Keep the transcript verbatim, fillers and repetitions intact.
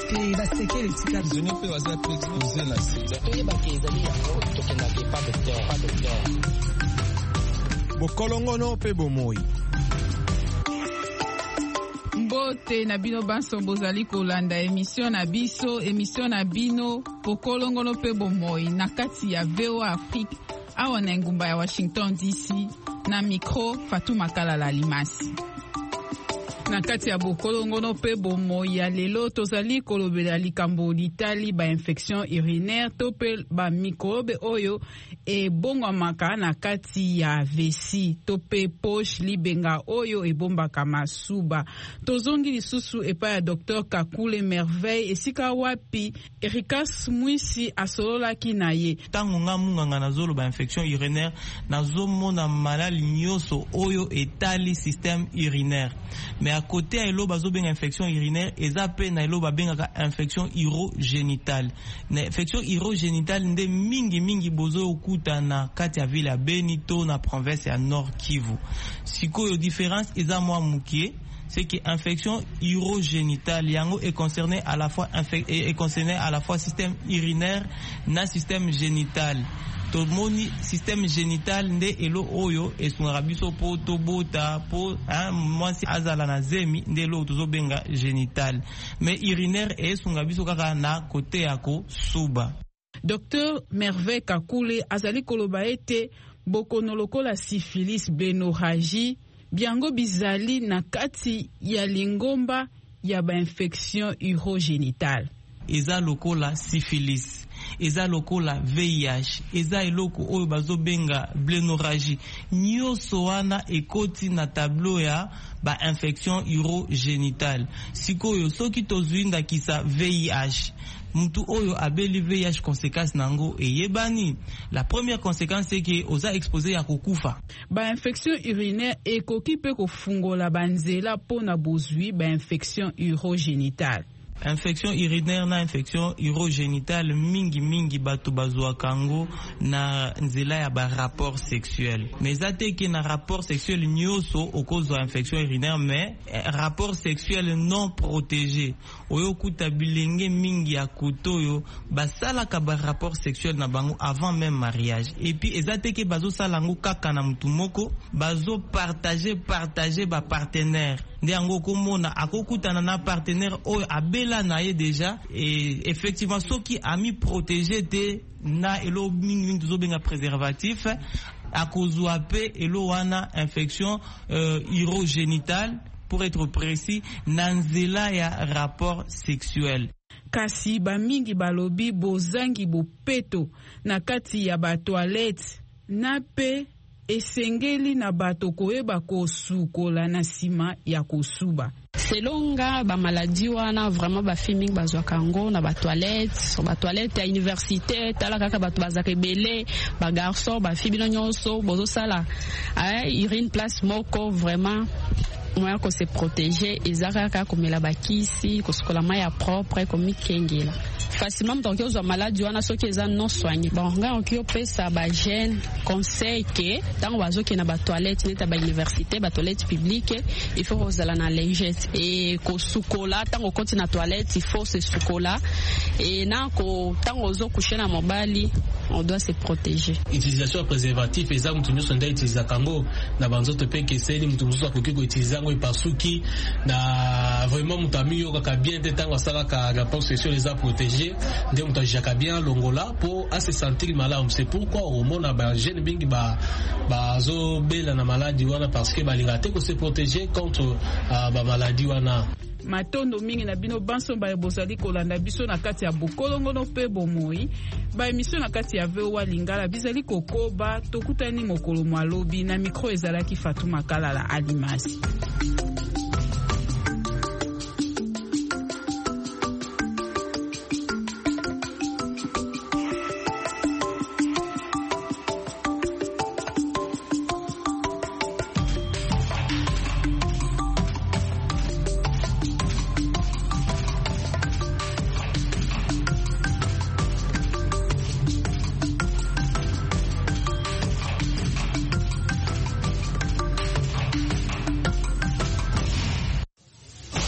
te basekele tika zone pe waza pe exposer la sida to ba ke ezali yango tokenda ke pas docteur pas docteur bokolongono pe bomoi mbote na bino banso bozali kolanda émission na biso émission na bino bokolongono pe bomoi na kati ya V O A Afrique awa na ngumba ya Washington D C na micro Fatou Makala la Limasi. Na kati ya bokolongono pe bomoi ya lelo tozali kolobela likambo litali ba infection urinaire to pe ba microbe oyo ebongwamaka na kati ya vesi to pe poche libenga oyo ebombaka masuba. Tozongi lisusu epa ya docteur Kakule Merveille esika wapi Ericas Mwisi asololaki na ye. Tango nga munganga nazolo ba infection urinaire nazomona malali nyoso oyo etali système urinaire. Mais à côté ya elo bazobenga infection urinaire eza pe na elo babengaka infection urogénitale. Na infection urogénitale nde mingi mingi bozo okuta na kati ya ville ya Beni to na province ya Nord Kivu. Sikoyo différence eza mwa mukie, c'est que infection urogénitale yango est concerné à la fois est concerné à la fois système urinaire na système génital. To moni système génital nde elo oyo esungaka biso po tobota po mwasi azala na zemi nde elo tozobenga génital, mais urinaire esunga biso kaka na kote yako suba. Docteur Merveille Kakule azali koloba ete bokono lokola syphilis bénorragie biango bizali na kati ya lingomba ya ba infection urogénitale. Eza lokola syphilis, eza lokola V I H, eza eloko oyo bazobenga bénorragie. Nyoso wana ekoti na tableau ya ba infection urogénitale. Sikoyo soki tozwinda kisa V I H, mutu oyo abeli V I H conséquence nango eyebani. La première conséquence c'est que oza exposé ya kokufa. Ba infection urinaire ekoki pe kofungola banzela pona bozwi ba infection urogénitale. Infection urinaire na infection urogénitale mingi mingi bato bazwa kango na nzela ya ba rapport sexuel. Mais ateke na rapport sexuel nyoso okozwa infection urinaire, mais rapport sexuel non protégé. Oyo kuta bilenge mingi ya kotoyo basala ka ba rapport sexuel na bango avant même mariage. Et puis ezateke bazo salango kaka na mutu moko bazo partager partager ba partenaire. Nde yango komona akokutana na partenaire oyo abela na ye déjà, et effectivement soki ami protégé te na elo mingi mingi tozobenga préservatif akozwa pe elo wana infection euh, urogénitale pour être précis na nzela ya rapport sexuel. Kasi ba mingi balobi bozangi bopeto na kati ya ba toilette na pe esengeli na bato koyeba kosukola na sima ya kosuba. Selonga ba maladie wana vraiment ba filming bazwa kango na ba toilette, ba toilette ya université tala kaka bato bazaka belé ba garçon ba fibino nyonso bozo sala ay urine place moko vraiment moya ko se protéger ezaka kaka komela bakisi kosukola maya propre komi kengela facilement donc aux maladies wana soki eza non soigné bon nga okio pesa ba jeune conseil que tant wazo ki na ba toilette neta ba université ba toilette publique il faut ozala na lingette et ko sukola tant ko continue na toilette il faut se sukola et na ko tant ozo coucher na mobali on doit se protéger. Utilisation préservatif eza mutu nyoso nda utiliza kango na banzoto pe keseli mutu musu akoki ko utiliza ngo ipasuki na vraiment mutu amiyo kaka bien te tango sala ka rapport sexuel eza protégé nde mutu ajaka bien longola pour à se sentir malade. C'est pourquoi au mona ba jeune bingi ba bazo bela na maladie wana parce que balinga te ko se protéger contre uh, ba maladie wana. Matondo mingi na bino banso ba bozali kolanda biso na kati ya bokolongono pe bomoi ba émission na kati ya V O A Lingala bizali kokoba tokutani mokolo mwalobi na micro ezalaki Fatou Makala la Alimasi.